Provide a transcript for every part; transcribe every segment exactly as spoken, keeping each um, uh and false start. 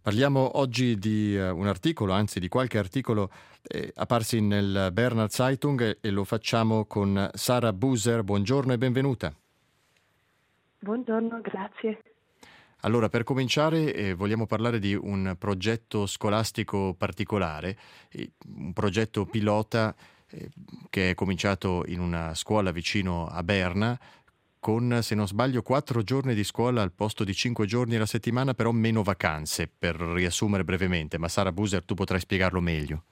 Parliamo oggi di eh, un articolo, anzi di qualche articolo eh, apparsi nel Berner Zeitung e, e lo facciamo con Sara Buser. Buongiorno e benvenuta. Buongiorno, grazie. Allora, per cominciare eh, vogliamo parlare di un progetto scolastico particolare, eh, un progetto pilota eh, che è cominciato in una scuola vicino a Berna, con, se non sbaglio, quattro giorni di scuola al posto di cinque giorni alla settimana, però meno vacanze, per riassumere brevemente. Ma Sara Buser, tu potrai spiegarlo meglio.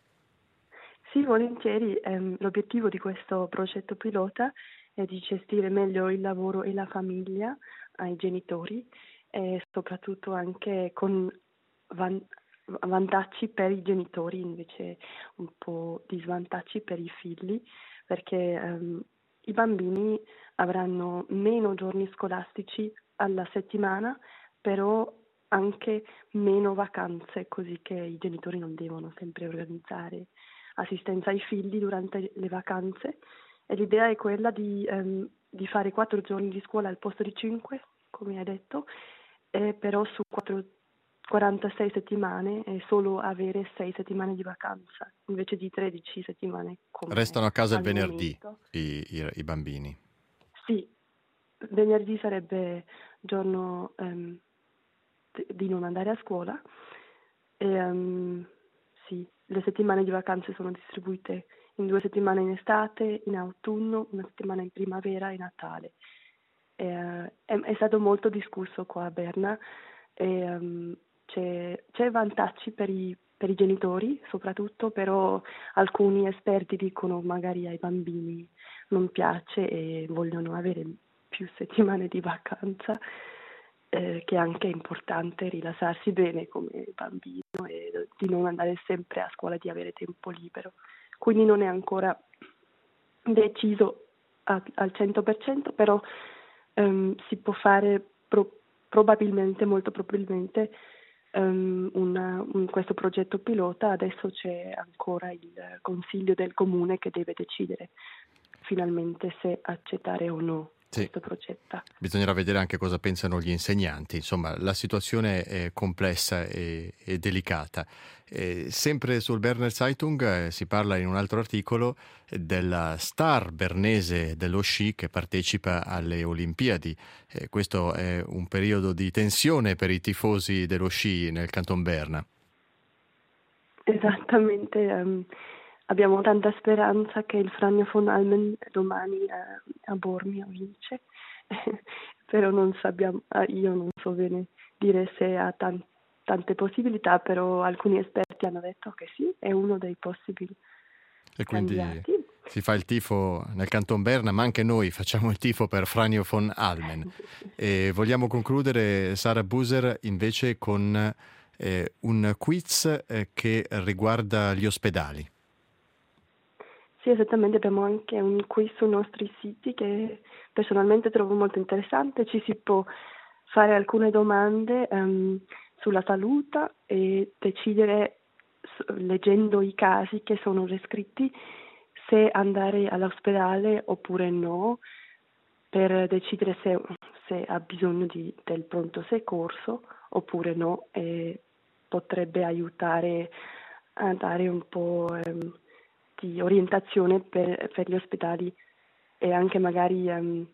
Sì, volentieri. Ehm, l'obiettivo di questo progetto pilota è di gestire meglio il lavoro e la famiglia ai genitori e soprattutto anche con van- vantaggi per i genitori, invece un po' di svantaggi per i figli, perché ehm, i bambini avranno meno giorni scolastici alla settimana, però anche meno vacanze, così che i genitori non devono sempre organizzare assistenza ai figli durante le vacanze. E l'idea è quella di, ehm, di fare quattro giorni di scuola al posto di cinque, come hai detto, e però su quattro, quarantasei settimane e solo avere sei settimane di vacanza, invece di tredici settimane come Restano a casa il al venerdì momento. i, i- i bambini. Sì, venerdì sarebbe giorno ehm, d- di non andare a scuola e ehm, sì, le settimane di vacanze sono distribuite in due settimane in estate, in autunno, una settimana in primavera e Natale. E, eh, è, è stato molto discusso qua a Berna e ehm, c'è, c'è vantaggi per i, per i genitori soprattutto, però alcuni esperti dicono magari ai bambini non piace e vogliono avere più settimane di vacanza, eh, che è anche importante rilassarsi bene come bambino e di non andare sempre a scuola, di avere tempo libero. Quindi non è ancora deciso a- al cento per cento, però ehm, si può fare pro- probabilmente, molto probabilmente, ehm, una- un- questo progetto pilota. Adesso c'è ancora il consiglio del comune che deve decidere finalmente se accettare o no Sì, questo progetto. bisognerà vedere anche cosa pensano gli insegnanti. Insomma, la situazione è complessa e, e delicata. Eh, sempre sul Berner Zeitung eh, si parla in un altro articolo eh, della star bernese dello sci che partecipa alle Olimpiadi. Eh, questo è un periodo di tensione per i tifosi dello sci nel Canton Berna. Esattamente, ehm, abbiamo tanta speranza che il Franjo von Almen domani eh, a Bormio vince, però non sappiamo, eh, io non so bene dire se ha tan- tante possibilità, però alcuni esperti hanno detto che sì, è uno dei possibili E quindi candidati. si fa il tifo nel Canton Berna, ma anche noi facciamo il tifo per Franjo von Almen. E vogliamo concludere, Sara Buser, invece con eh, un quiz eh, che riguarda gli ospedali. Sì, esattamente, abbiamo anche un quiz sui nostri siti che personalmente trovo molto interessante. Ci si può fare alcune domande ehm, sulla salute e decidere, s- leggendo i casi che sono descritti, se andare all'ospedale oppure no, per decidere se, se ha bisogno di, del pronto soccorso oppure no, e potrebbe aiutare a dare un po' ehm, di orientazione per, per gli ospedali e anche magari ehm,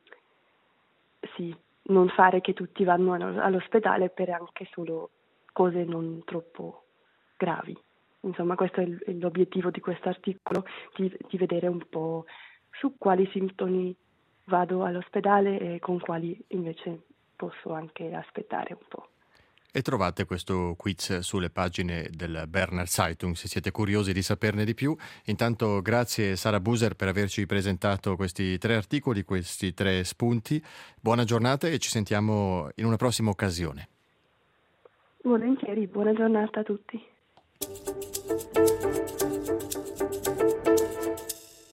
sì, non fare che tutti vanno allo- all'ospedale per anche solo cose non troppo gravi. Insomma, questo è il- è l'obiettivo di questo articolo, di, di vedere un po' su quali sintomi vado all'ospedale e con quali invece posso anche aspettare un po'. E trovate questo quiz sulle pagine del Berner Zeitung se siete curiosi di saperne di più. Intanto grazie Sara Buser per averci presentato questi tre articoli, questi tre spunti. Buona giornata e ci sentiamo in una prossima occasione. Volentieri, buona giornata a tutti.